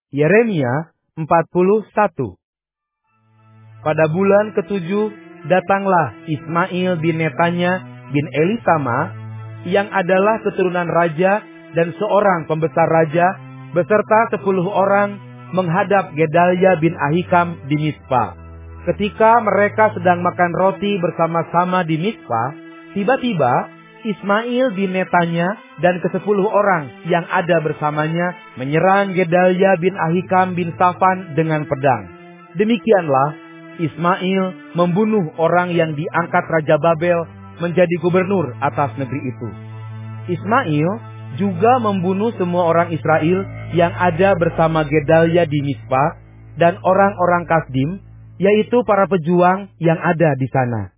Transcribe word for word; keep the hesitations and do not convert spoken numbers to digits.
Yeremia empat puluh satu. Pada bulan ketujuh datanglah Ismail bin Netanya bin Elisama, yang adalah keturunan raja dan seorang pembesar raja, beserta sepuluh orang menghadap Gedalia bin Ahikam di Mizpah. Ketika mereka sedang makan roti bersama-sama di Mizpah, tiba-tiba Ismail bin Netanya dan kesepuluh orang yang ada bersamanya menyerang Gedalia bin Ahikam bin Safan dengan pedang. Demikianlah Ismail membunuh orang yang diangkat Raja Babel menjadi gubernur atas negeri itu. Ismail juga membunuh semua orang Israel yang ada bersama Gedalia di Mizpah dan orang-orang Kasdim, yaitu para pejuang yang ada di sana.